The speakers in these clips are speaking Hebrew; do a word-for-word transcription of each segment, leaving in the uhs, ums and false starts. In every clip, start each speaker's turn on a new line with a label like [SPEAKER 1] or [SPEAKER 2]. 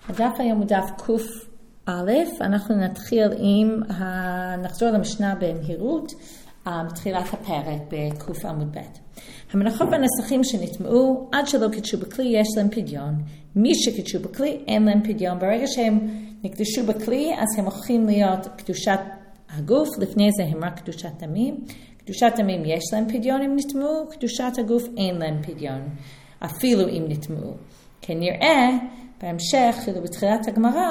[SPEAKER 1] הדף היום הוא דף קוף א', אנחנו נתחיל עם, ה... נחזור למשנה במהירות, תחילת הפרק בקוף עמוד ב'. המנחות והנסחים שנטמעו עד שלא קידשו בכלי יש להם פדיון. מי שקידשו בכלי אין להם פדיון. ברגע שהם נקדשו בכלי אז הם הולכים להיות קדושת הגוף, לפני זה הם רק קדושת דמים. קדושת דמים יש להם פדיון אם נטמעו, קדושת הגוף אין להם פדיון, אפילו אם נטמעו. כנראה בהמשך, בתחילת הגמרא,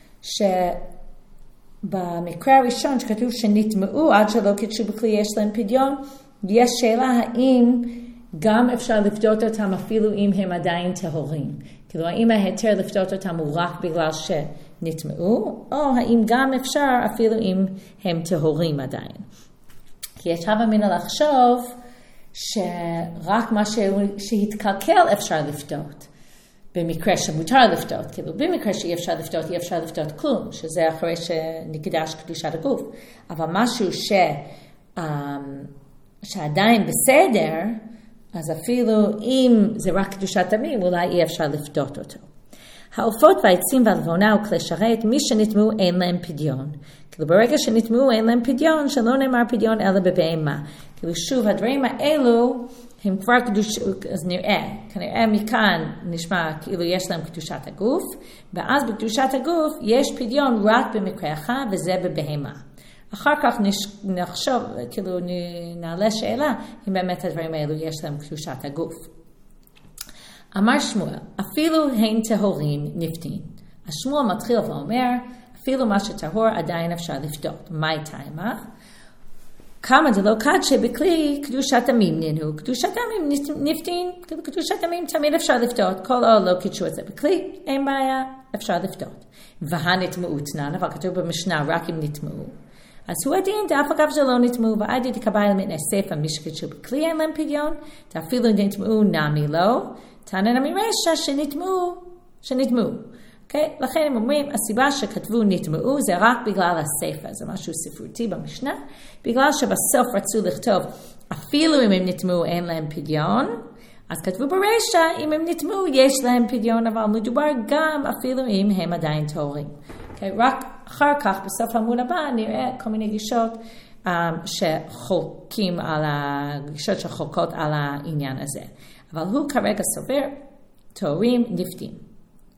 [SPEAKER 1] שבמקרה הראשון שכתוב שנטמעו עד שלא קידשו בכלי יש להם פדיון, יש שאלה האם גם אפשר לפדות אותם אפילו אם הם עדיין טהורים. כאילו האם ההיתר לפדות אותם הוא רק בגלל שנטמעו, או האם גם אפשר אפילו אם הם טהורים עדיין. כי יש הווה אמינא לחשוב שרק מה שהתקלקל אפשר לפדות. במקרה שמותר לפדות, כאילו במקרה שאי אפשר לפדות, אי אפשר לפדות כלום, שזה אחרי שנקדש קדושת הגוף. אבל משהו ש, um, שעדיין בסדר, אז אפילו אם זה רק קדושת דמים, אולי אי אפשר לפדות אותו. העופות והעצים והלבונה וכלי שרת, מי שנטמעו אין להם פדיון. כאילו ברגע שנטמעו אין להם פדיון, שלא נאמר פדיון אלא בבהמה. כאילו שוב, הדברים האלו, הם כבר קדוש, אז נראה, כנראה מכאן נשמע כאילו יש להם קדושת הגוף, ואז בקדושת הגוף יש פדיון רק במקרה אחד, וזה בבהמה. אחר כך נחשוב, כאילו נעלה שאלה, אם באמת הדברים האלו יש להם קדושת הגוף. אמר שמואל, אפילו הן טהורים נפתין. השמואל מתחיל ואומר, אפילו מה שטהור עדיין אפשר לפדות. מה טעמה? כמה דלא קדשא בכלי קדושת דמים ננו. קדושת דמים נפתין, קדושת דמים תמיד אפשר לפדות. כל עוד לא קידשו את זה בכלי, אין בעיה, אפשר לפדות. והנטמעו תנן, אבל כתוב במשנה רק אם נטמעו. אז הוא הדין, דאף אגב שלא נטמעו, ועדי דקבל מן הספר, מי שקידשו בכלי אין להם פדיון, ואפילו נטמעו נמי לא, תנא נמי רשע שנטמעו, שנטמעו. Okay? לכן הם אומרים, הסיבה שכתבו נטמעו זה רק בגלל הספר, זה משהו ספרותי במשנה, בגלל שבסוף רצו לכתוב, אפילו אם הם נטמעו אין להם פדיון, אז כתבו ברשע, אם הם נטמעו יש להם פדיון, אבל מדובר גם אפילו אם הם עדיין טהורים. Okay? רק אחר כך, בסוף העמוד הבא, נראה כל מיני גישות um, שחולקים על הגישות שחולקות על העניין הזה. אבל הוא כרגע סובר, טהורים נפתים.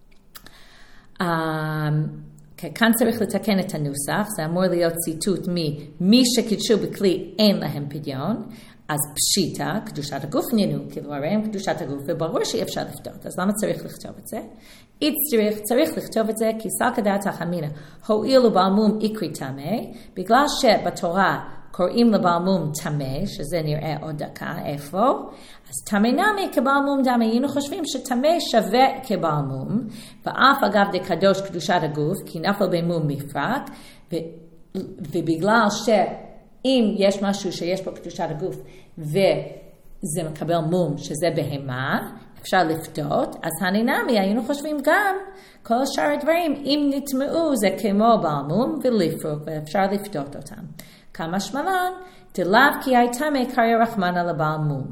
[SPEAKER 1] Um, okay, כאן צריך לתקן את הנוסח, זה אמור להיות ציטוט ממי שקידשו בכלי אין להם פדיון, אז פשיטה, קדושת הגוף נינו, כאילו הרי הם קדושת הגוף, וברור שאי אפשר לפדות, אז למה צריך לכתוב את זה? צריך, צריך לכתוב את זה, כי סלקא דעתך אמינא, הואיל לבעל מום איקרי טמא, בגלל שבתורה קוראים לבעל מום טמא, שזה נראה עוד דקה, איפה? אז טמא נמי כבעל מום דמי, היינו חושבים שטמא שווה כבעל מום, ואף אגב דקדוש קדושת הגוף, כי נפל במום מפרק, ו, ובגלל שאם יש משהו שיש בו קדושת הגוף, וזה מקבל מום, שזה בהמה, אפשר לפדות, אז הנינמי היינו חושבים גם כל שאר הדברים, אם נטמעו זה כמו בעל מום ולפרוק, ואפשר לפדות אותם. כמה שמלן, דלאו כי הייתה מקריא רחמנא לבעל מום.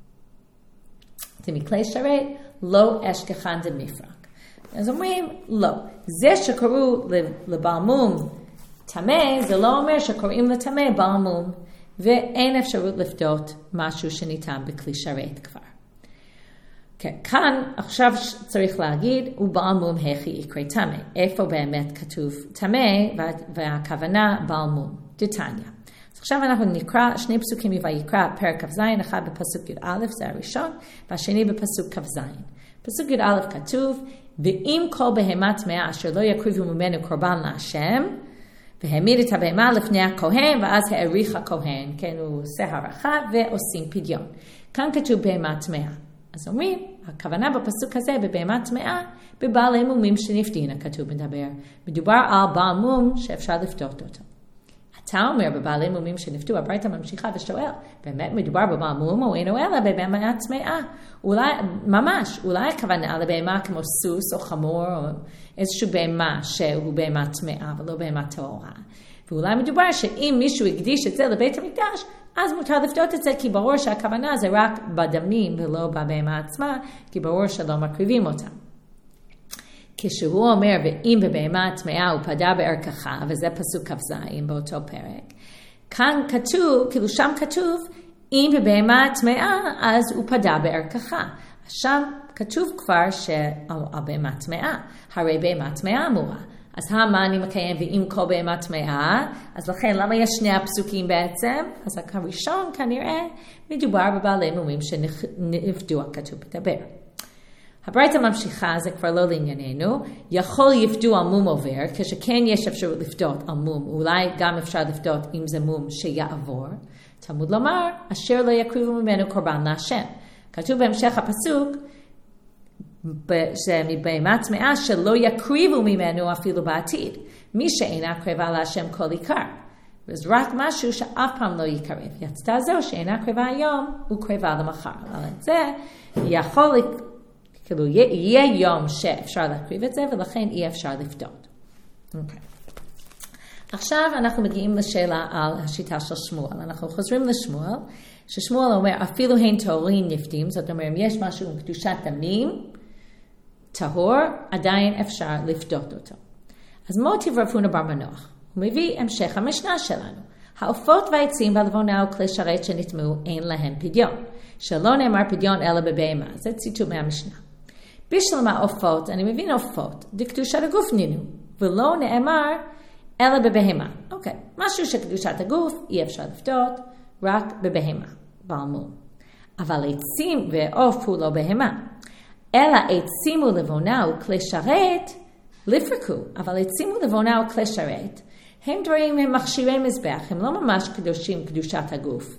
[SPEAKER 1] זה מכלי שרת, לא אשכחן דמפרק. אז אומרים, לא. זה שקראו לבעל מום טמא, זה לא אומר שקוראים לטמא בעל מום, ואין אפשרות לפדות משהו שניתן בכלי שרת כבר. Okay, כאן עכשיו צריך להגיד, הוא בעל מום הכי יקרא טמא. איפה באמת כתוב טמא, והכוונה בעל מום. דתניא. אז עכשיו אנחנו נקרא שני פסוקים מויקרא, פרק כ"ז, אחד בפסוק י"א, זה הראשון, והשני בפסוק כ"ז. פסוק י"א כתוב, ואם כל בהמה טמאה אשר לא יקריבו ממנו קורבן להשם, והעמיד את הבהמה לפני הכהן, ואז העריך הכהן, כן, הוא עושה הערכה, ועושים פדיון. כאן כתוב בהמה טמאה. אז אומרים, הכוונה בפסוק הזה, בבהמה טמאה, בבעלי מומים שנפדין, כתוב מדבר. מדובר על בעל מום שאפשר לפדות אותו. אתה אומר, בבעלי מומים שנפדו, הברייתא ממשיכה ושואל, באמת מדובר בבעל מום או אינו אלא בבהמה טמאה? אולי, ממש, אולי הכוונה לבהמה כמו סוס או חמור, או איזשהו בהמה שהוא בהמה טמאה, ולא בהמה טהורה. ואולי מדובר שאם מישהו הקדיש את זה לבית המקדש, אז מותר לפדות את זה, כי ברור שהכוונה זה רק בדמים ולא בבהמה עצמה, כי ברור שלא מקריבים אותם. כשהוא אומר, ואם בבהמה טמאה הוא פדה בערכך, וזה פסוק כ"ז באותו פרק, כאן כתוב, כאילו שם כתוב, אם בבהמה טמאה, אז הוא פדה בערכך. שם כתוב כבר שהבהמה טמאה, הרי בהמה טמאה אמורה. אז מה אני מקיים ואם כל בהמה טמאה, אז לכן למה יש שני הפסוקים בעצם? אז הראשון כנראה מדובר בבעלי מומים שנפדו, הכתוב מדבר. הברייתא ממשיכה, זה כבר לא לענייננו, יכול יפדו על מום עובר, כשכן יש אפשרות לפדות על מום, אולי גם אפשר לפדות אם זה מום שיעבור. תלמוד לומר, אשר לא יקריבו ממנו קורבן להשם. כתוב בהמשך הפסוק, שמבהמה טמאה שלא יקריבו ממנו אפילו בעתיד. מי שאינה קרבה להשם כל עיקר. וזה רק משהו שאף פעם לא יקרב. יצתה זו שאינה קרבה היום, הוא קרבה למחר. אבל את זה יכול, כאילו, יהיה יום שאפשר להקריב את זה, ולכן אי אפשר לפדות. אוקיי. עכשיו אנחנו מגיעים לשאלה על השיטה של שמואל. אנחנו חוזרים לשמואל, ששמואל אומר, אפילו הן טהורים נפדים, זאת אומרת, אם יש משהו עם קדושת דמים, טהור, עדיין אפשר לפדות אותו. אז מוטיב רב הונא בר מנוח, הוא מביא המשך המשנה שלנו. העופות והעצים והלבונה וכלי שרת שנטמאו, אין להם פדיון. שלא נאמר פדיון אלא בבהמה. זה ציטוט מהמשנה. בשלום העופות, אני מבין עופות, דקדושת הגוף נינו, ולא נאמר אלא בבהמה. אוקיי, משהו שקדושת הגוף אי אפשר לפדות, רק בבהמה, בעל מום. אבל עצים ועוף הוא לא בהמה. אלא עצים ולבונה וכלי שרת, לפרקו, אבל עצים ולבונה וכלי שרת, הם דברים, הם מכשירי מזבח, הם לא ממש קדושים קדושת הגוף.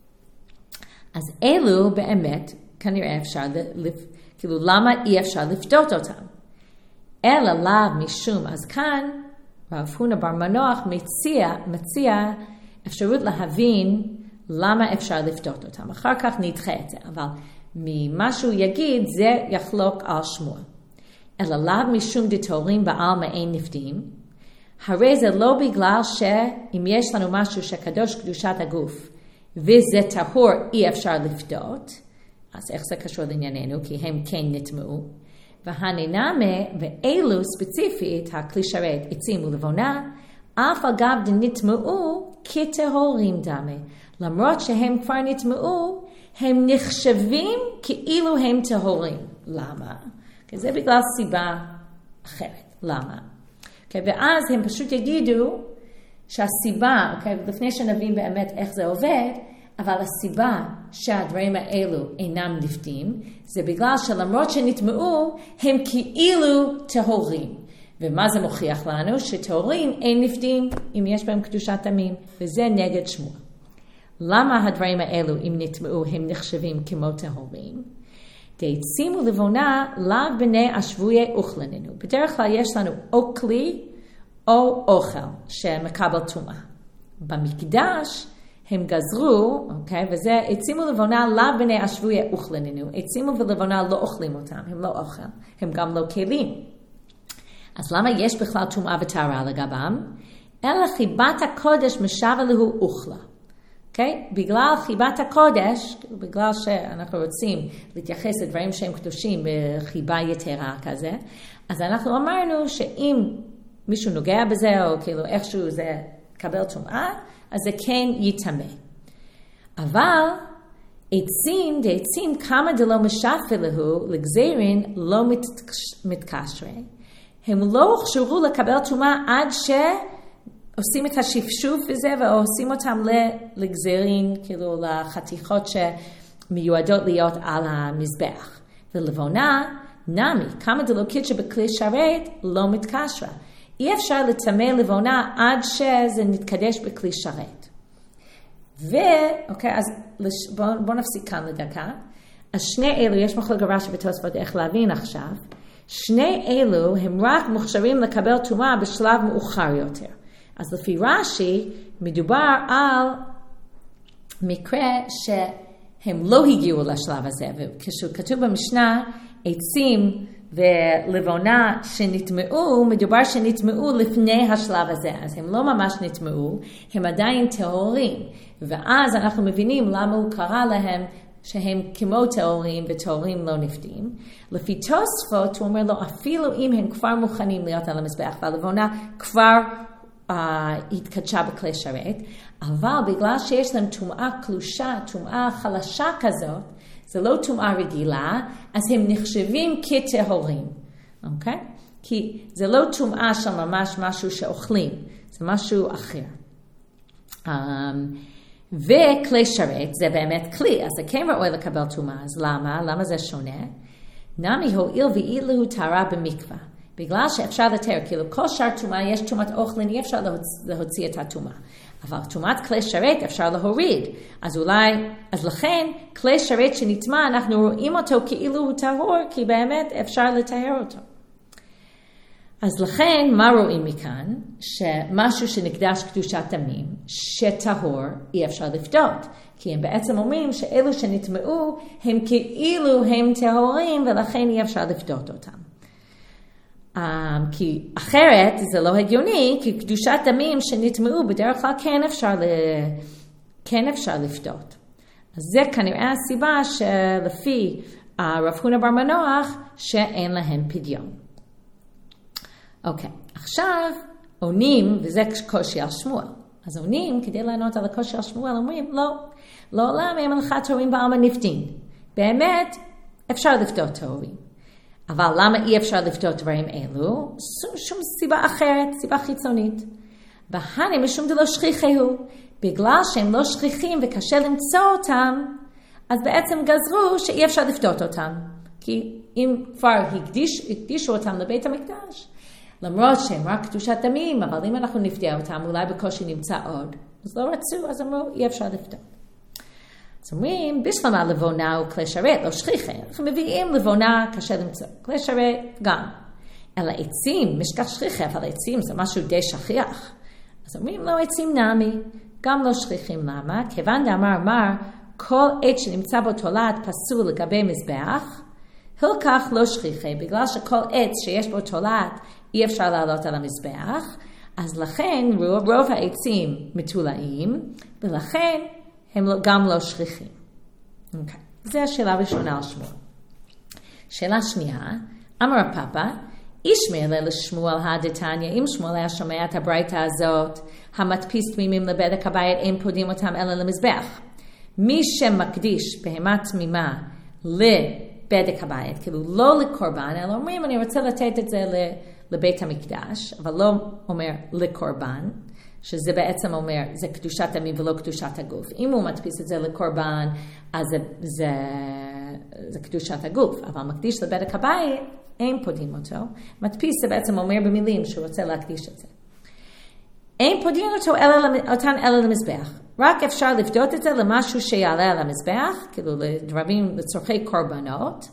[SPEAKER 1] אז אלו באמת, כנראה אפשר, כאילו למה אי אפשר לפדות אותם? אלא לאו משום, אז כאן, רב הונא בר מנוח מציע, מציע אפשרות להבין למה אפשר לפדות אותם. אחר כך נדחה את זה, אבל ממה שהוא יגיד, זה יחלוק על שמואל. אלא לאו משום דטהורים בעל מעין נפדים, הרי זה לא בגלל שאם יש לנו משהו שקדוש קדושת הגוף, וזה טהור אי אפשר לפדות, אז איך זה קשור לענייננו? כי הם כן נטמאו. והנינמה, ואלו ספציפית, הכלי שרת, עצים ולבונה, אף אגב נטמאו כטהורים דמה. למרות שהם כבר נטמאו, הם נחשבים כאילו הם טהורים. למה? כי זה בגלל סיבה אחרת. למה? Okay, ואז הם פשוט יגידו שהסיבה, okay, לפני שנבין באמת איך זה עובד, אבל הסיבה שהדברים האלו אינם נפדים, זה בגלל שלמרות שנטמאו, הם כאילו טהורים. ומה זה מוכיח לנו? שטהורים אין נפדים אם יש בהם קדושת דמים, וזה נגד שמואל. למה הדברים האלו, אם נטמאו, הם נחשבים כמו טהורים? דעצים ולבונה, לאו בני השבויי אוכלננו. בדרך כלל יש לנו או כלי או אוכל שמקבל טומאה. במקדש הם גזרו, אוקיי, וזה עצים ולבונה, לאו בני השבויי אוכלננו. עצים ולבונה לא אוכלים אותם, הם לא אוכל, הם גם לא כלים. אז למה יש בכלל טומאה וטהרה לגבם? אלא חיבת הקודש משווה להו אוכלה. אוקיי? Okay? בגלל חיבת הקודש, בגלל שאנחנו רוצים להתייחס לדברים שהם קדושים בחיבה יתרה כזה, אז אנחנו אמרנו שאם מישהו נוגע בזה, או כאילו איכשהו זה קבל טומאה, אז זה כן יטמא. אבל עצים, דעצים כמה דלא משווה להו, לגזירין לא מתקשרי. הם לא הוכשרו לקבל טומאה עד ש... עושים את השפשוף וזה, ועושים אותם לגזירין, כאילו לחתיכות שמיועדות להיות על המזבח. ולבונה, נמי, כמה דלוקית שבכלי שרת לא מתקשרה. אי אפשר לטמא לבונה עד שזה נתקדש בכלי שרת. ואוקיי, אז בואו בוא נפסיק כאן לדקה. אז שני אלו, יש מחלוקת רש"י ותוספות איך להבין עכשיו, שני אלו הם רק מוכשרים לקבל טומאה בשלב מאוחר יותר. אז לפי רש"י מדובר על מקרה שהם לא הגיעו לשלב הזה, וכשכתוב במשנה עצים ולבונה שנטמאו, מדובר שנטמאו לפני השלב הזה, אז הם לא ממש נטמאו, הם עדיין טהורים, ואז אנחנו מבינים למה הוא קרא להם שהם כמו טהורים וטהורים לא נפדים. לפי תוספות הוא אומר לו, אפילו אם הם כבר מוכנים להיות על המזבח, והלבונה כבר uh, התקדשה בכלי שרת, אבל בגלל שיש להם טומאה קלושה, טומאה חלשה כזאת, זה לא טומאה רגילה, אז הם נחשבים כטהורים. אוקיי? כי זה לא טומאה של ממש משהו שאוכלים, זה משהו אחר. Um, וכלי שרת זה באמת כלי, אז זה כן ראוי לקבל טומאה, אז למה? למה זה שונה? נמי הועיל ואילו טהרה במקווה, בגלל שאפשר לתאר, כאילו כל שאר טומאה, יש טומאת אוכלין, אי אפשר להוציא את הטומאה. אבל טומאת כלי שרת אפשר להוריד, אז אולי, אז לכן, כלי שרת שנטמא, אנחנו רואים אותו כאילו הוא טהור, כי באמת אפשר לטהר אותו. אז לכן, מה רואים מכאן? שמשהו שנקדש קדושת דמים, שטהור, אי אפשר לפדות. כי הם בעצם אומרים שאלו שנטמאו, הם כאילו הם טהורים, ולכן אי אפשר לפדות אותם. Um, כי אחרת זה לא הגיוני, כי קדושת דמים שנטמאו בדרך כלל כן אפשר, ל... כן אפשר לפדות. אז זה כנראה הסיבה שלפי uh, רב הונא בר מנוח, שאין להם פדיון. אוקיי, עכשיו עונים, וזה קושי על שמואל. אז עונים, כדי לענות על הקושי על שמואל, אומרים, לא, לעולם הם הלכת טהורים בעלמא נפדין. באמת, אפשר לפדות טהורים. אבל למה אי אפשר לפדות דברים אלו? שום, שום סיבה אחרת, סיבה חיצונית. בהני משום דלא שכיחי הוא, בגלל שהם לא שכיחים וקשה למצוא אותם, אז בעצם גזרו שאי אפשר לפדות אותם. כי אם כבר הקדיש, הקדישו אותם לבית המקדש, למרות שהם רק קדושת דמים, אבל אם אנחנו נפדה אותם, אולי בקושי נמצא עוד. אז לא רצו, אז אמרו, אי אפשר לפדות. אז אומרים, בשלמה לבונה הוא כלי שרת, לא שכיחה. אנחנו מביאים לבונה, קשה למצוא. כלי שרת גם. אלא עצים, משכח שכיחה, אבל עצים זה משהו די שכיח. אז אומרים, לא עצים נמי, גם לא שכיחים. למה? כיוון דאמר אמר, כל עת שנמצא בו תולעת פסול לגבי מזבח, הלקח לא שכיחה, בגלל שכל עת שיש בו תולעת אי אפשר לעלות על המזבח, אז לכן רוב, רוב העצים מתולעים, ולכן הם גם לא שכיחים. Okay. זו השאלה הראשונה על שמואל. שאלה שנייה, אמר הפאפה, ישמעאל לשמואל הדתניא, אם שמואל היה שומע את הברייתא הזאת, המדפיס תמימים לבדק הבית, אין פודים אותם אלא למזבח. מי שמקדיש בהמה תמימה לבדק הבית, כאילו לא לקורבן, אלא אומרים, אני רוצה לתת את זה לבית המקדש, אבל לא אומר לקורבן, שזה בעצם אומר, זה קדושת דמים ולא קדושת הגוף. אם הוא מדפיס את זה לקורבן, אז זה, זה, זה קדושת הגוף. אבל מקדיש לבדק הבית, אין פודים אותו. מדפיס זה בעצם אומר במילים שהוא רוצה להקדיש את זה. אין פודים אותו אלא, אותן אלא למזבח. רק אפשר לפדות את זה למשהו שיעלה על המזבח, כאילו לדברים, לצורכי קורבנות,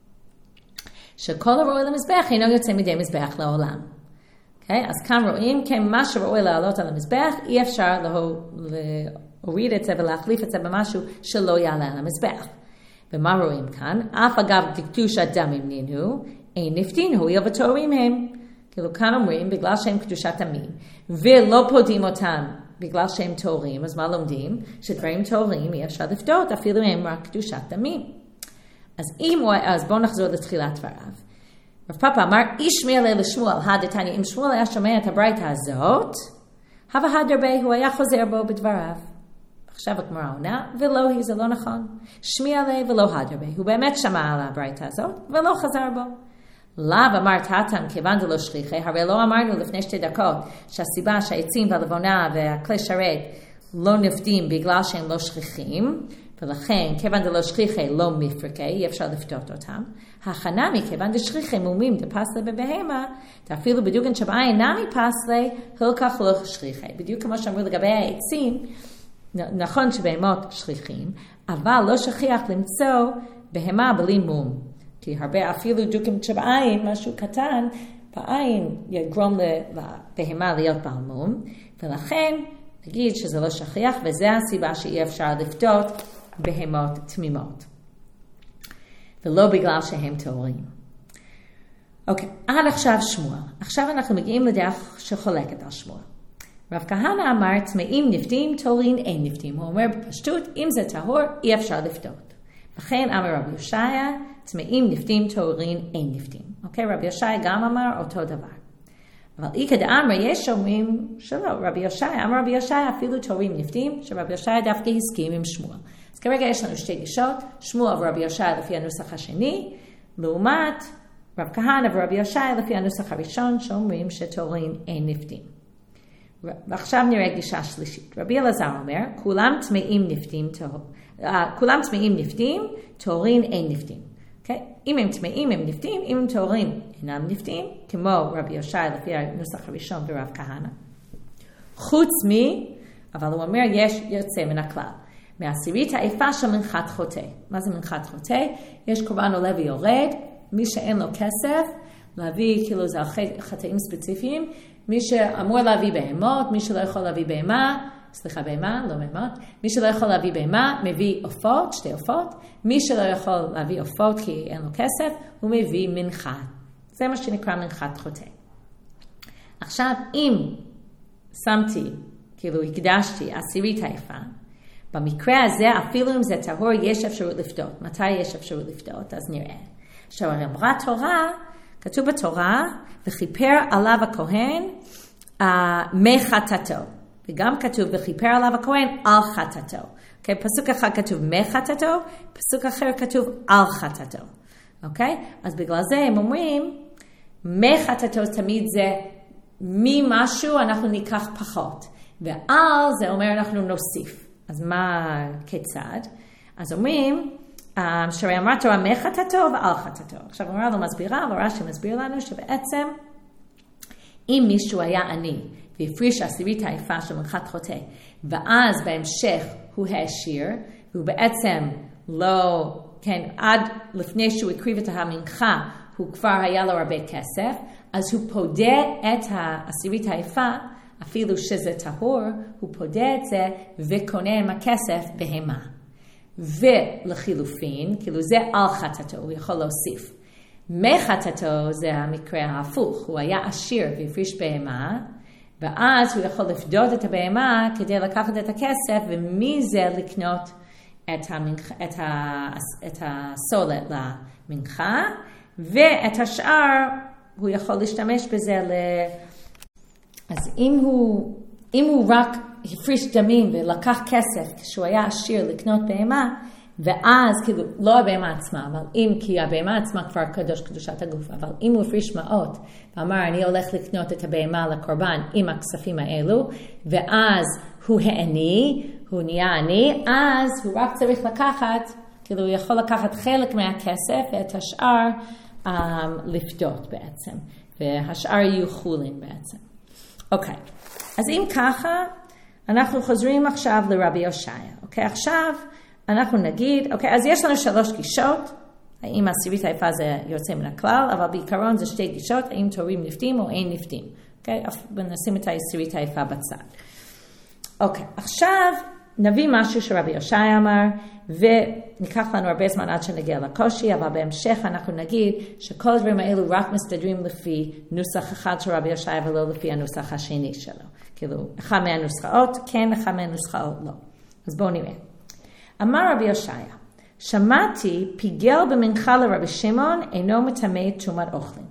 [SPEAKER 1] שכל הראוי למזבח אינו יוצא מדי מזבח לעולם. Okay, אז כאן רואים, כן, מה שראוי לעלות על המזבח, אי אפשר להוריד את זה ולהחליף את זה במשהו שלא יעלה על המזבח. ומה רואים כאן? אף אגב קדושת דמים נינו, אין נפדין, הואיל וטהורים הם. כאילו כאן אומרים, בגלל שהם קדושת דמים, ולא פודים אותם בגלל שהם טהורים, אז מה לומדים? שדברים טהורים אי אפשר לפדות, אפילו הם רק קדושת דמים. אז, אם, אז בואו נחזור לתחילת דבריו. רב פאפה אמר, ישמעאל לשמואל הדתניא, אם שמואל היה שומע את הברייתא הזאת, הווה הדרבה, הוא היה חוזר בו בדבריו. עכשיו הגמרא עונה, ולא היא, זה לא נכון. שמעאל ולא הדרבה, הוא באמת שמע על הברייתא הזאת, ולא חזר בו. לאו אמרת הטעם, כיוון דלא שכיחי, הרי לא אמרנו לפני שתי דקות, שהסיבה שהעצים והלבונה והכלי שרת לא נפדים בגלל שהם לא שכיחים, ולכן, כיוון דלא שכיחי לא מפרקי, אי אפשר לפדות אותם. הכנה מכיוון דשכיחי מומים דפסלה בבהמה, אפילו בדיוק שבעין נמי פסלה, הלקח לא שכיחי. בדיוק כמו שאמרו לגבי העצים, נכון שבהמות שכיחים, אבל לא שכיח למצוא בהמה בלי מום. כי הרבה אפילו דוקים שבעין, משהו קטן, בעין יגרום לבהמה להיות בעל מום, ולכן נגיד שזה לא שכיח, וזה הסיבה שאי אפשר לפדות בהמות תמימות. ולא בגלל שהם טהורים. אוקיי, עד עכשיו שמואל. עכשיו אנחנו מגיעים לדרך שחולקת על שמואל. רב כהנא אמר, טמאים נפדים, טהורים אין נפדים. הוא אומר בפשטות, אם זה טהור, אי אפשר לפדות. לכן אמר רבי יושעיה, טמאים נפתים, טהורין אין נפתים. אוקיי, רבי יושעיה גם אמר אותו דבר. אבל איקא דאמר, יש אומרים שלא, רבי יושעיה, אמר רבי יושעיה, אפילו טהורים נפתים, שרבי יושעיה דווקא הסכים עם שמואל. אז כרגע יש לנו שתי גישות, שמואל ורבי יושעיה לפי הנוסח השני, לעומת רב כהנא ורבי יושעיה לפי הנוסח הראשון, שאומרים שטהורין אין נפתים. ועכשיו נראה גישה שלישית. רבי אלעזר אומר, כולם טמאים נפתים, כולם טמאים נפתים, טהורין אין נפתים. Okay? אם הם טמאים הם נפתים, אם הם טהורים אינם נפתים, כמו רבי יושעיה לפי הנוסח הראשון ורב כהנא. חוץ מי, אבל הוא אומר יש יוצא מן הכלל. מעשירית האיפה של מנחת חוטא. מה זה מנחת חוטא? יש קורבן עולה ויורד, מי שאין לו כסף, להביא, כאילו זה חטאים ספציפיים, מי שאמור להביא בהמות, מי שלא יכול להביא בהמה, סליחה, בהמה, לא בהמות, מי שלא יכול להביא בהמה, מביא עופות, שתי עופות, מי שלא יכול להביא עופות כי אין לו כסף, הוא מביא מנחה. זה מה שנקרא מנחת חוטא. עכשיו, אם שמתי, כאילו הקדשתי עשירית האיפה, במקרה הזה, אפילו אם זה טהור, יש אפשרות לפדות. מתי יש אפשרות לפדות? אז נראה. עכשיו, אמרה תורה, כתוב בתורה, וכיפר עליו הכהן uh, מחטאתו. וגם כתוב, וכיפר עליו הכהן על חטאתו. Okay, פסוק אחד כתוב מחטאתו, פסוק אחר כתוב על חטאתו. אוקיי? Okay? אז בגלל זה הם אומרים, מחטאתו תמיד זה ממשהו אנחנו ניקח פחות. ועל זה אומר אנחנו נוסיף. אז מה כיצד? אז אומרים, שהרי אמרה תורה מחטאתו ועל חטאתו. עכשיו אמרה לו מסבירה, אבל רש"י מסביר לנו שבעצם אם מישהו היה עני והפריש עשירית האיפה של מנחת חוטא, ואז בהמשך הוא העשיר, והוא בעצם לא, כן, עד לפני שהוא הקריב את המנחה, הוא כבר היה לו הרבה כסף, אז הוא פודה את העשירית האיפה, אפילו שזה טהור, הוא פודה את זה וקונה עם הכסף בהמה. ולחילופין, כאילו זה על חטאתו, הוא יכול להוסיף. מחטאתו זה המקרה ההפוך, הוא היה עשיר והפריש בהמה, ואז הוא יכול לפדות את הבהמה כדי לקחת את הכסף, ומזה לקנות את, המנח, את, ה, את הסולת למנחה, ואת השאר הוא יכול להשתמש בזה ל... אז אם הוא, אם הוא רק הפריש דמים ולקח כסף כשהוא היה עשיר לקנות בהמה, ואז כאילו לא הבהמה עצמה, אבל אם כי הבהמה עצמה כבר קדוש קדושת הגוף, אבל אם הוא הפריש מעות ואמר אני הולך לקנות את הבהמה לקורבן עם הכספים האלו, ואז הוא העני, הוא נהיה עני, אז הוא רק צריך לקחת, כאילו הוא יכול לקחת חלק מהכסף ואת השאר um, לפדות בעצם, והשאר יהיו חולין בעצם. אוקיי, אז אם ככה, אנחנו חוזרים עכשיו לרבי יושעיה. אוקיי, עכשיו אנחנו נגיד, אוקיי, אז יש לנו שלוש גישות, האם עשירית האיפה זה יוצא מן הכלל, אבל בעיקרון זה שתי גישות, האם טהורים נפתים או אין נפתים. אוקיי, נשים את עשירית האיפה בצד. אוקיי, עכשיו נביא משהו שרבי יושעיה אמר, וניקח לנו הרבה זמן עד שנגיע לקושי, אבל בהמשך אנחנו נגיד שכל הדברים האלו רק מסתדרים לפי נוסח אחד של רבי יושעיה ולא לפי הנוסח השני שלו. כאילו, אחד מהנוסחאות כן, אחד מהנוסחאות לא. אז בואו נראה. אמר רבי יושעיה, שמעתי פיגל במנחה לרבי שמעון אינו מטמא תרומת אוכלים.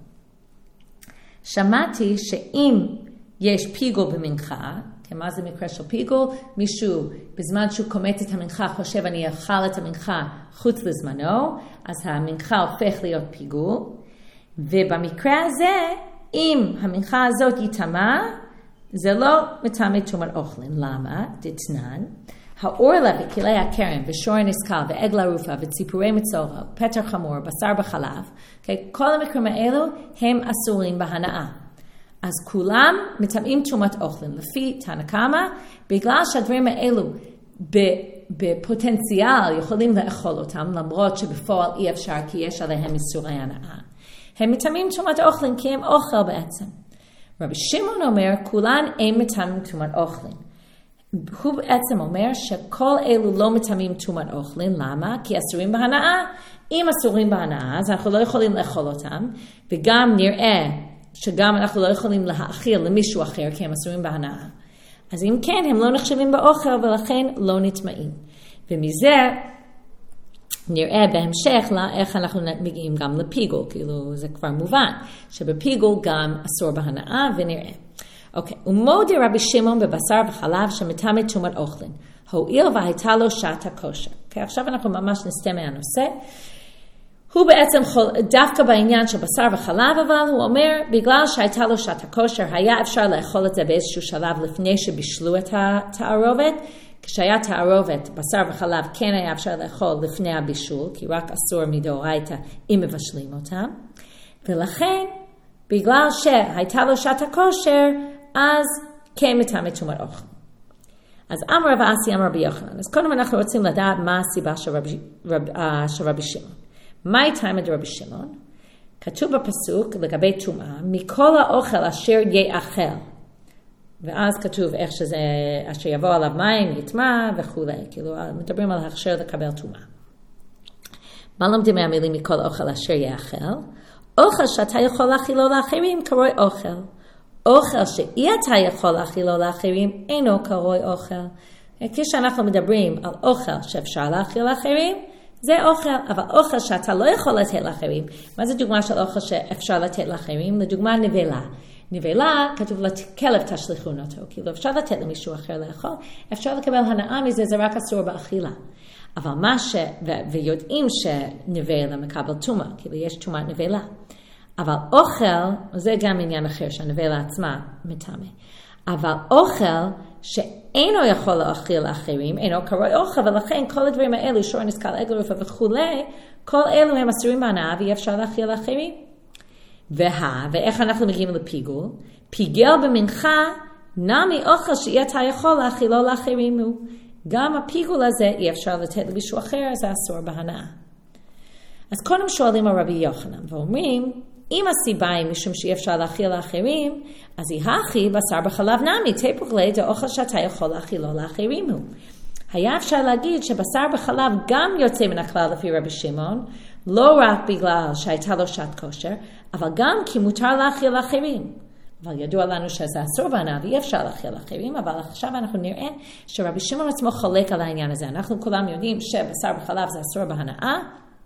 [SPEAKER 1] שמעתי שאם יש פיגול במנחה, מה זה מקרה של פיגול? מישהו בזמן שהוא קומט את המנחה חושב אני אוכל את המנחה חוץ לזמנו, אז המנחה הופך להיות פיגול, ובמקרה הזה אם המנחה הזאת יטמא, זה לא מטמא תרומת אוכלים. למה? דתנן, האורלה וכלי הכרם ושור הנסקל ועגל ערופה וציפורי מצורע, פטר חמור, בשר בחלב, okay, כל המקרים האלו הם אסורים בהנאה. אז כולם מטמאים תרומת אוכלים, לפי תנא קמא, בגלל שהדברים האלו בפוטנציאל יכולים לאכול אותם, למרות שבפועל אי אפשר כי יש עליהם איסורי הנאה. הם מטמאים תרומת אוכלים כי הם אוכל בעצם. רבי שמעון אומר, כולן אין מטמאים תרומת אוכלים. הוא בעצם אומר שכל אלו לא מטמאים תרומת אוכלים, למה? כי אסורים בהנאה. אם אסורים בהנאה, אז אנחנו לא יכולים לאכול אותם, וגם נראה שגם אנחנו לא יכולים להאכיל למישהו אחר, כי הם אסורים בהנאה. אז אם כן, הם לא נחשבים באוכל, ולכן לא נטמאים. ומזה נראה בהמשך איך אנחנו מגיעים גם לפיגול, כאילו זה כבר מובן, שבפיגול גם אסור בהנאה, ונראה. אוקיי, ומודי רבי שמעון בבשר וחלב שמטמא טומאת אוכלין, הואיל והייתה לו שעת הכושר. אוקיי, עכשיו אנחנו ממש נסטה מהנושא. הוא בעצם חול, דווקא בעניין של בשר וחלב, אבל הוא אומר, בגלל שהייתה לו שעת הכושר, היה אפשר לאכול את זה באיזשהו שלב לפני שבישלו את התערובת. כשהיה תערובת, בשר וחלב כן היה אפשר לאכול לפני הבישול, כי רק אסור מדאורייתא אם מבשלים אותם. ולכן, בגלל שהייתה לו שעת הכושר, אז כן מטמא טומאת אוכלין. אז אמר רב אסי אמר רבי יוחנן. אז קודם אנחנו רוצים לדעת מה הסיבה של רבי, רב, uh, של רבי שמעון. מהי טעמא דרבי שמעון? כתוב בפסוק לגבי טומאה, מכל האוכל אשר יאכל. ואז כתוב איך שזה, אשר יבוא עליו מים, יטמא וכו'. כאילו מדברים על הכשר לקבל טומאה. מה לומדים מהמילים מכל אוכל אשר יאכל? אוכל שאתה יכול להאכילו לאחרים קרוי אוכל. אוכל שאי אתה יכול להאכילו לאחרים אינו קרוי אוכל. כשאנחנו מדברים על אוכל שאפשר להאכיל לאחרים, זה אוכל, אבל אוכל שאתה לא יכול לתת לאחרים. מה זה דוגמה של אוכל שאפשר לתת לאחרים? לדוגמה נבלה. נבלה, כתוב לכלב תשליכון אותו, כאילו אפשר לתת למישהו אחר לאכול, אפשר לקבל הנאה מזה, זה רק אסור באכילה. אבל מה ש... ו... ויודעים שנבלה מקבל טומאה, כאילו יש טומאת נבלה. אבל אוכל, זה גם עניין אחר שהנבלה עצמה מטמא. אבל אוכל שאינו יכול להאכיל לאחרים, אינו קרוי אוכל, ולכן כל הדברים האלו, שור נסקל עגל רפא וכו', כל אלו הם אסורים בהנאה, ואי אפשר להאכיל לאחרים. וה, ואיך אנחנו מגיעים לפיגול? פיגל במנחה, נמי אוכל שאי אתה יכול להאכילו לאחרים הוא. גם הפיגול הזה אי אפשר לתת למישהו אחר, זה אסור בהנאה. אז קודם שואלים על רבי יוחנן, ואומרים, אם הסיבה היא משום שאי אפשר להאכיל לאחרים, אז היא הכי בשר בחלב נמי, תפוך לי דאוכל שאתה יכול להאכילו לאחרים הוא. היה אפשר להגיד שבשר בחלב גם יוצא מן הכלל לפי רבי שמעון, לא רק בגלל שהייתה לו שעת כושר, אבל גם כי מותר להאכיל לאחרים. אבל ידוע לנו שזה אסור בהנאה ואי אפשר להאכיל לאחרים, אבל עכשיו אנחנו נראה שרבי שמעון עצמו חולק על העניין הזה. אנחנו כולם יודעים שבשר בחלב זה אסור בהנאה,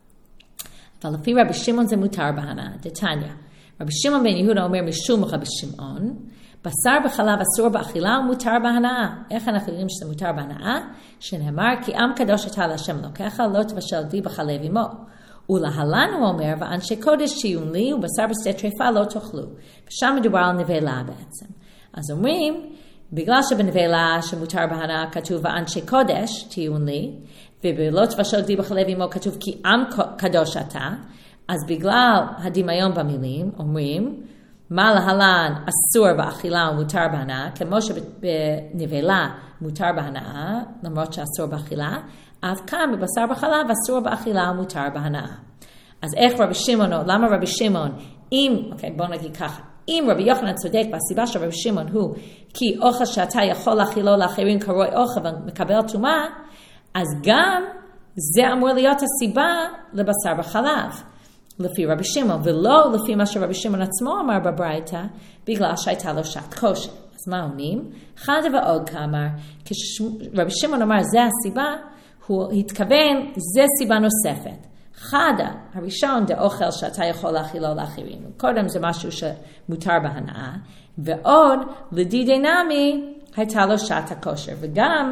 [SPEAKER 1] אבל לפי רבי שמעון זה מותר בהנאה. דתניא, רבי שמעון בן יהודה אומר משום רבי שמעון, בשר בחלב אסור באכילה ומותר בהנאה. איך אנחנו יודעים שזה מותר בהנאה? שנאמר כי עם קדוש אתה להשם אלוקיך, לא תבשל די בחלב עמו. ולהלן הוא אומר, ואנשי קודש תהיו לי, ובשר בשדה טרפה לא תאכלו. ושם מדובר על נבלה בעצם. אז אומרים, בגלל שבנבלה שמותר בהנאה כתוב, ואנשי קודש תהיו לי, ובלא תבשל די בחלב עמו כתוב, כי עם קדוש אתה, אז בגלל הדמיון במילים, אומרים, מה להלן אסור באכילה ומותר בהנאה, כמו שבנבלה מותר בהנאה, למרות שאסור באכילה, אז כאן בבשר בחלב אסור באכילה ומותר בהנאה. אז איך רבי שמעון, למה רבי שמעון, אם, אוקיי, בוא נגיד ככה, אם רבי יוחנן צודק, והסיבה של רבי שמעון הוא, כי אוכל שאתה יכול להאכילו לאחרים קרוי אוכל ומקבל טומאה, אז גם זה אמור להיות הסיבה לבשר בחלב. לפי רבי שמעון, ולא לפי מה שרבי שמעון עצמו אמר בברייתא, בגלל שהייתה לו שעת כושר. אז מה עונים? חד ועוד כאמר, כשרבי שמעון אמר זה הסיבה, הוא התכוון, זה סיבה נוספת. חדה, הראשון זה אוכל שאתה יכול להאכילו לאחרים. קודם זה משהו שמותר בהנאה, ועוד לדידי נמי הייתה לו שעת הכושר, וגם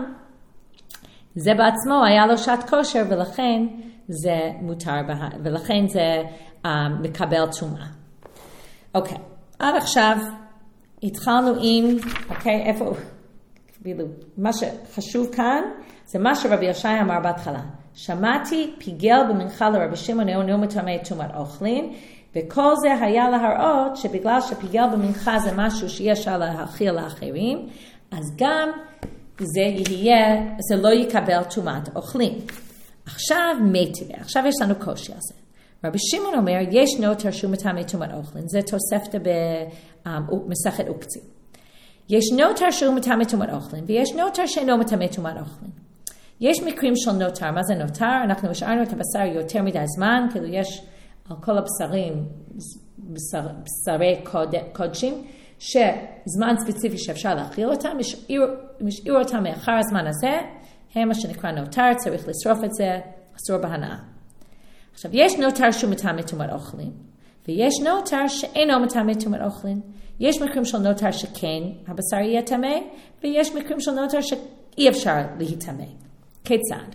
[SPEAKER 1] זה בעצמו היה לו שעת כושר, ולכן זה מותר, ולכן זה um, מקבל טומאה. אוקיי, עד עכשיו התחלנו עם, אוקיי, איפה, מה שחשוב כאן, זה מה שרבי ישעיה אמר בהתחלה. שמעתי פיגל במנחה לרבי שמעון אינו מטמא טומאת אוכלין, וכל זה היה להראות שבגלל שפיגל במנחה זה משהו שיש על להאכיל לאחרים, אז גם זה יהיה, זה לא יקבל טומאת אוכלין. עכשיו מתי, עכשיו יש לנו קושי על זה. רבי שמעון אומר, יש נוטר שהוא מטמא טומאת אוכלין, זה תוספתא במסכת עוקצים. יש נוטר שהוא מטמא טומאת אוכלין, ויש נוטר שאינו מטמא טומאת אוכלין. יש מקרים של נוטר, מה זה נוטר? אנחנו השארנו את הבשר יותר מדי זמן, כאילו יש על כל הבשרים, בשר, בשרי קוד, קודשים, שזמן ספציפי שאפשר להאכיל אותם, משאיר אותם מאחר הזמן הזה, הם מה שנקרא נוטר, צריך לשרוף את זה, אסור בהנאה. עכשיו, יש נותר שהוא מטמא טומאת אוכלים, ויש נותר שאינו מטמא טומאת אוכלים. יש מקרים של נותר שכן הבשר יהיה טמא, ויש מקרים של נותר שאי אפשר להיטמא. כיצד?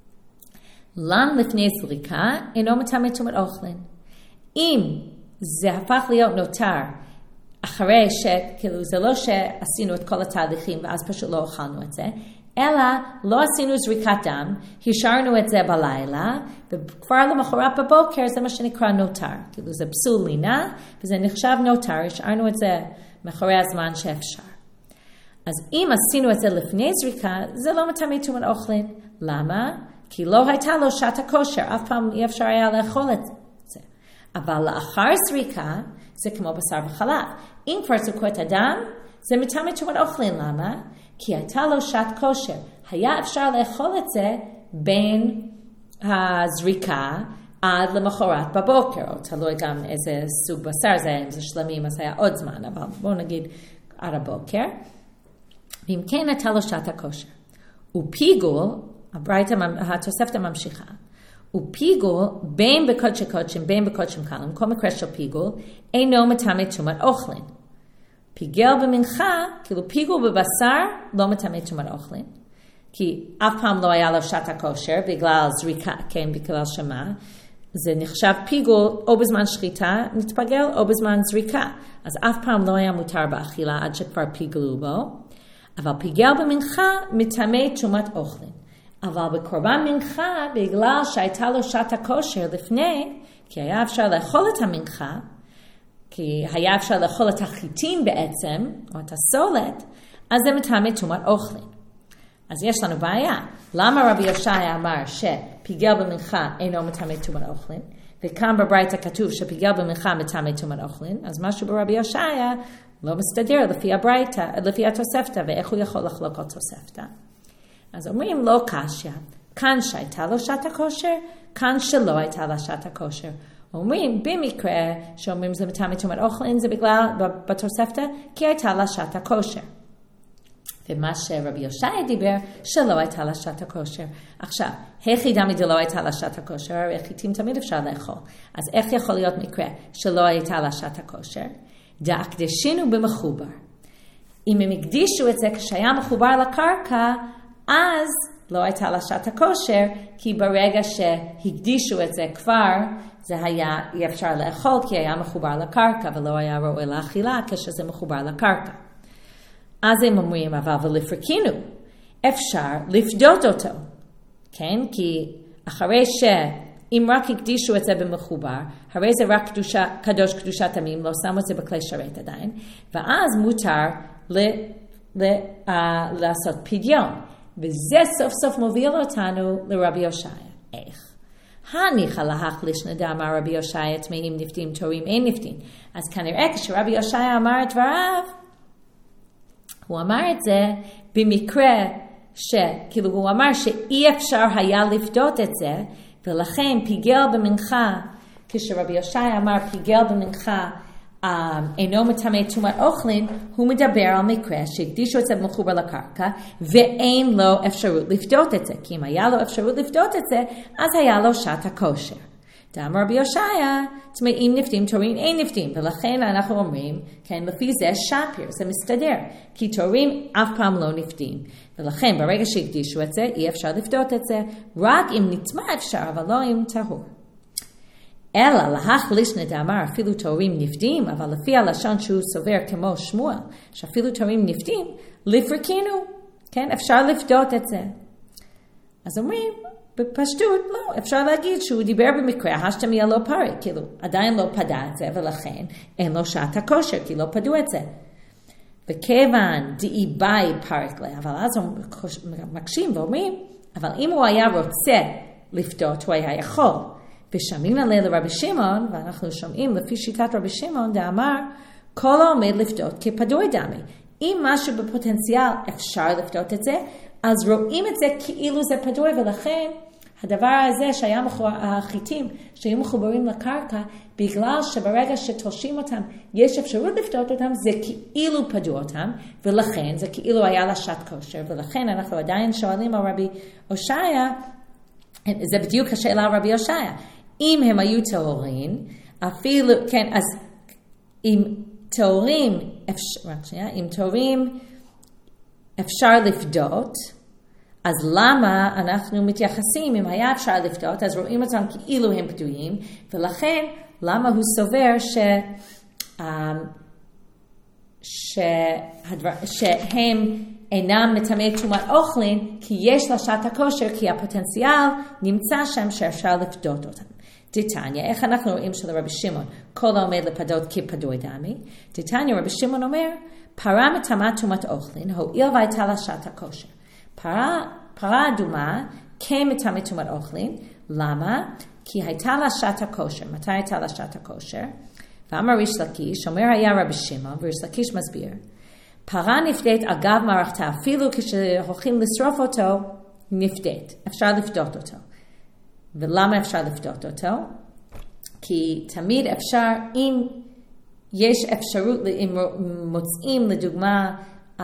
[SPEAKER 1] לן לפני זריקה אינו מטמא טומאת אוכלים. אם זה הפך להיות נותר אחרי שכאילו זה לא שעשינו את כל התהליכים ואז פשוט לא אכלנו את זה, אלא לא עשינו זריקת דם, השארנו את זה בלילה, וכבר למחרת בבוקר זה מה שנקרא נותר. כאילו זה פסול לינה, וזה נחשב נותר, השארנו את זה מאחורי הזמן שאפשר. אז אם עשינו את זה לפני זריקה, זה לא מטמא טומאת אוכלים. למה? כי לא הייתה לו שעת הכושר, אף פעם אי אפשר היה לאכול את זה. אבל לאחר זריקה, זה כמו בשר וחלב. אם כבר זרקו את הדם, זה מטמא טומאת אוכלים. למה? כי הייתה לו שעת כושר. היה אפשר לאכול את זה בין הזריקה עד למחרת בבוקר, או תלוי גם איזה סוג בשר זה, אם זה שלמים, אז היה עוד זמן, אבל בואו נגיד עד הבוקר. ואם כן, הייתה לו שעת הכושר. ופיגול, הברייתא, התוספתא ממשיכה, ופיגול בין בקודשי קודשים, בין בקודשים קלים, כל מקרה של פיגול, אינו מטמא טומאת אוכלים. פיגל במנחה, כאילו פיגול בבשר, לא מטמא טומאת אוכלים. כי אף פעם לא היה לו שעת הכושר, בגלל זריקה, כן, בגלל שמה. זה נחשב פיגול, או בזמן שחיטה נתפגל, או בזמן זריקה. אז אף פעם לא היה מותר באכילה, עד שכבר פיגלו בו. אבל פיגל במנחה, מטמא טומאת אוכלים. אבל בקורבן מנחה, בגלל שהייתה לו שעת הכושר לפני, כי היה אפשר לאכול את המנחה, כי היה אפשר לאכול את החיטים בעצם, או את הסולת, אז זה מטמא טומאת אוכלים. אז יש לנו בעיה. למה רבי יושעיה אמר שפיגל במנחה אינו מטמא טומאת אוכלים? וכאן בברייתא כתוב שפיגל במנחה מטמא טומאת אוכלים, אז משהו ברבי יושעיה לא מסתדר לפי הברייתא, לפי התוספתא, ואיך הוא יכול לחלוק על תוספתא. אז אומרים לא קשיא, כאן שהייתה לו שעת הכושר, כאן שלא הייתה לה שעת הכושר. אומרים, במקרה שאומרים זה מטמא טומאת אוכלים, זה בגלל, בתוספתא, כי הייתה לה שעת הכושר. ומה שרבי יושעיה דיבר, שלא הייתה לה שעת הכושר. עכשיו, איך ידע מי לא הייתה לה שעת הכושר? הרי חיטים תמיד אפשר לאכול. אז איך יכול להיות מקרה שלא הייתה לה שעת הכושר? דהקדשינו במחובר. אם הם הקדישו את זה כשהיה מחובר לקרקע, אז לא הייתה לה שעת הכושר, כי ברגע שהקדישו את זה כבר, זה היה אי אפשר לאכול, כי היה מחובר לקרקע, ולא היה ראוי לאכילה כשזה מחובר לקרקע. אז הם אומרים, אבל ולפרקינו, אפשר לפדות אותו. כן? כי אחרי שאם רק הקדישו את זה במחובר, הרי זה רק קדושה, קדוש קדושת עמים, לא שמו את זה בכלי שרת עדיין, ואז מותר ל, ל, uh, לעשות פדיון. וזה סוף סוף מוביל אותנו לרבי יושעיה. איך? הניחא להחליש נדע אמר רבי יושעיה, טמאים נפתים, תורים אין נפתים. אז כנראה כשרבי יושעיה אמר את דבריו, הוא אמר את זה במקרה שכאילו הוא אמר שאי אפשר היה לפדות את זה, ולכן פיגל במנחה, כשרבי יושעיה אמר פיגל במנחה, אינו מטמא טומאת אוכלים, הוא מדבר על מקרה שהקדישו את זה מחובר לקרקע, ואין לו אפשרות לפדות את זה, כי אם היה לו אפשרות לפדות את זה, אז היה לו שעת הכושר. דאמר רבי יושעיה, טמאים נפתים, תורים אין נפתים, ולכן אנחנו אומרים, כן, לפי זה שפיר, זה מסתדר, כי תורים אף פעם לא נפתים, ולכן ברגע שהקדישו את זה, אי אפשר לפדות את זה, רק אם נטמא אפשר, אבל לא אם טהור. אלא להחליש נדאמר אפילו תורים נפתים, אבל לפי הלשון שהוא סובר כמו שמואל, שאפילו תורים נפתים, לפרקינו, כן, אפשר לפדות את זה. אז אומרים, בפשטות, לא, אפשר להגיד שהוא דיבר במקרה, השתמי לא פרי, כאילו, עדיין לא פדה את זה, ולכן אין לו שעת הכושר, כי לא פדו את זה. וכיוון דאי באי פרק לה, אבל אז הם מקשים ואומרים, אבל אם הוא היה רוצה לפדות, הוא היה יכול. ושומעים עליה לרבי שמעון, ואנחנו שומעים לפי שיטת רבי שמעון, דאמר, כל העומד לפדות כפדוי דמי. אם משהו בפוטנציאל אפשר לפדות את זה, אז רואים את זה כאילו זה פדוי, ולכן הדבר הזה שהיה מחובר, החיטים שהיו מחוברים לקרקע, בגלל שברגע שתולשים אותם, יש אפשרות לפדות אותם, זה כאילו פדו אותם, ולכן זה כאילו היה לה שעת כושר, ולכן אנחנו עדיין שואלים על רבי יושעיה, זה בדיוק השאלה על רבי יושעיה, אם הם היו טהורים, אפילו, כן, אז אם טהורים, אפשר, רק שנייה, אם טהורים אפשר לפדות, אז למה אנחנו מתייחסים, אם היה אפשר לפדות, אז רואים אותם כאילו הם פדויים, ולכן למה הוא סובר ש, שהדבר, שהם אינם מטמאי תרומת אוכלין, כי יש לשעת הכושר, כי הפוטנציאל נמצא שם שאפשר לפדות אותם. דתניא, איך אנחנו רואים שלרבי שמעון כל העומד לפדות כפדוי דמי? דתניא, רבי שמעון אומר, פרה מטמאת תרומת אוכלין, הואיל והייתה לשעת הכושר. פרה, פרה אדומה כן מטמאת תרומת אוכלין, למה? כי הייתה לשעת הכושר. מתי הייתה לשעת הכושר? ואמר ריש לקיש, אומר היה רבי שמעון, וריש לקיש מסביר, פרה נפדית אגב מערכתה, אפילו כשהולכים לשרוף אותו, נפדית. אפשר לפדות אותו. ולמה אפשר לפדות אותו? כי תמיד אפשר, אם יש אפשרות, אם מוצאים לדוגמה,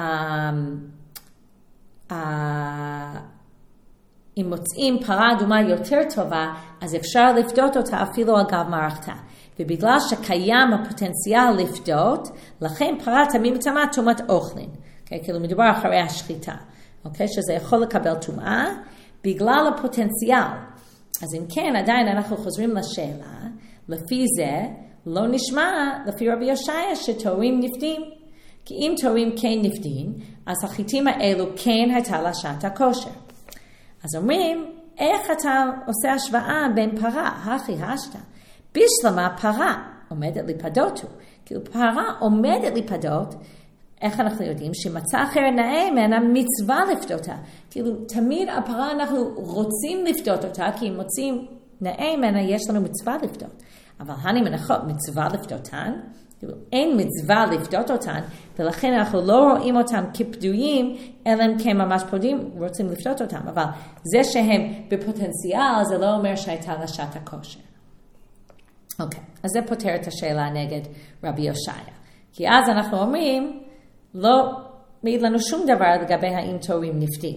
[SPEAKER 1] אם מוצאים פרה אדומה יותר טובה, אז אפשר לפדות אותה אפילו אגב מערכתה. ובגלל שקיים הפוטנציאל לפדות, לכן פרה תמיד מטמאת תרומת אוכלין. Okay? כאילו מדובר אחרי השחיטה. Okay? שזה יכול לקבל טומאה, בגלל הפוטנציאל. אז אם כן, עדיין אנחנו חוזרים לשאלה, לפי זה לא נשמע, לפי רבי יושעיה, שטהורים נפדים. כי אם טהורים כן נפדים, אז החיטים האלו כן הייתה לה שעת הכושר. אז אומרים, איך אתה עושה השוואה בין פרה, הכי השתה? בשלמה פרה עומדת לפדותו. כאילו פרה עומדת לפדות, איך אנחנו יודעים? שמצא אחר נאה ממנה מצווה לפדותה. כאילו תמיד הפרה אנחנו רוצים לפדות אותה, כי אם מוצאים נאה ממנה יש לנו מצווה לפדות. אבל הני מנחות מצווה לפדותן, כאילו אין מצווה לפדות אותן, ולכן אנחנו לא רואים אותם כפדויים, אלא הם כן ממש פדויים, רוצים לפדות אותם. אבל זה שהם בפוטנציאל, זה לא אומר שהייתה לשעת הכושר. אוקיי, אז זה פותר את השאלה נגד רבי יושעיה. כי אז אנחנו אומרים, לא מעיד לנו שום דבר לגבי האם טהורים נפדים.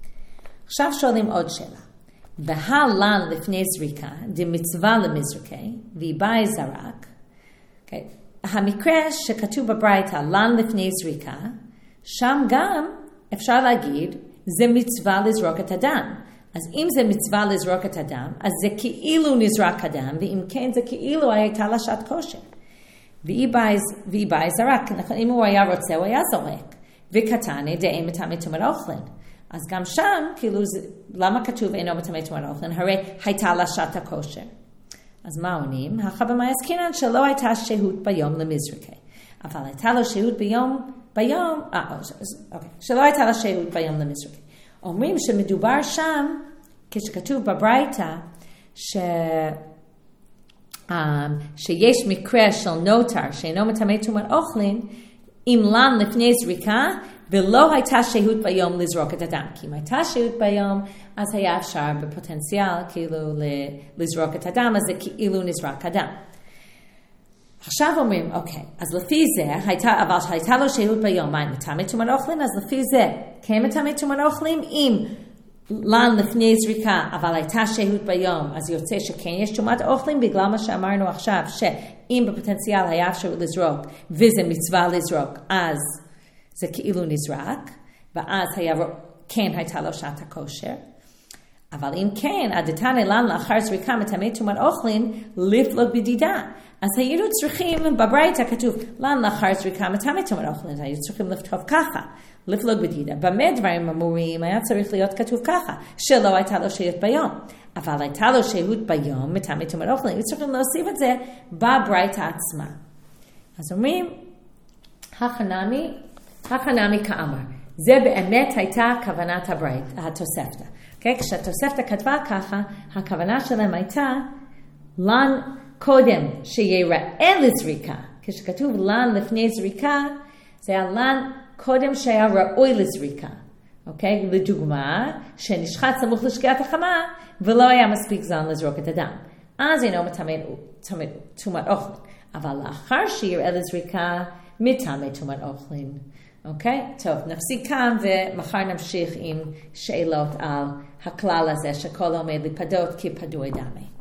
[SPEAKER 1] עכשיו שואלים עוד שאלה. והלן לפני זריקה, דמצווה למזרקי, והיא באה זרק. Okay. המקרה שכתוב בברייתא, לן לפני זריקה, שם גם אפשר להגיד, זה מצווה לזרוק את הדם. אז אם זה מצווה לזרוק את הדם, אז זה כאילו נזרק הדם, ואם כן זה כאילו הייתה לה שעת כושר. והיא באה זרק, אם הוא היה רוצה, הוא היה זורק. וקטני דאין מטמא תרומת אוכלין. אז גם שם, כאילו, למה כתוב אינו מטמא תרומת אוכלין? הרי הייתה לה שעת הכושר. אז מה עונים? החבמה עסקינן שלא הייתה שהות ביום למזרקי. אבל הייתה לו שהות ביום, ביום, אה, אוקיי, שלא הייתה לה שהות ביום למזרקי. אומרים שמדובר שם, כשכתוב בברייתא, ש... Um, שיש מקרה של נוטר שאינו מטמא תרומת אוכלין, אם לן לפני זריקה, ולא הייתה שהות ביום לזרוק את הדם. כי אם הייתה שהות ביום, אז היה אפשר בפוטנציאל כאילו לזרוק את הדם, אז זה כאילו נזרק הדם. עכשיו אומרים, אוקיי, אז לפי זה, הייתה, אבל שהייתה לו שהות ביום, מה, מטמא תרומת אוכלין? אז לפי זה, כן מטמא תרומת אוכלין? אם לן לפני זריקה, אבל הייתה שהות ביום, אז יוצא שכן יש תרומת אוכלין, בגלל מה שאמרנו עכשיו, שאם בפוטנציאל היה אפשר לזרוק, וזה מצווה לזרוק, אז זה כאילו נזרק, ואז היה, כן הייתה לו שעת הכושר. אבל אם כן, הדתניא לן לאחר זריקה מטמא תרומת אוכלין, לפלוג בדידה. אז היינו צריכים, בברייתא כתוב, לן לאחר זריקה מטמא תרומת אוכלין, היינו צריכים לכתוב ככה, לפלוג בדידה. במה דברים אמורים היה צריך להיות כתוב ככה, שלא הייתה לו שהות ביום. אבל הייתה לו שהות ביום, מטמא תרומת אוכלין, היו צריכים להוסיף את זה בברייתא עצמה. אז אומרים, החנמי, החנמי כאמר. זה באמת הייתה כוונת הברייתא, התוספתא. Okay, כשהתוספתא כתבה ככה, הכוונה שלהם הייתה, לן קודם שיראה לזריקה. כשכתוב לן לפני זריקה, זה היה לן קודם שהיה ראוי לזריקה. Okay? לדוגמה, שנשחט סמוך לשקיעת החמה, ולא היה מספיק זמן לזרוק את הדם. אז אינו מטמא תרומת אוכלין. אבל לאחר שיראה לזריקה, מטמא תרומת אוכלין. אוקיי? טוב, נפסיק כאן ומחר נמשיך עם שאלות על הכלל הזה שכל עומד לפדות כפדוי דמי.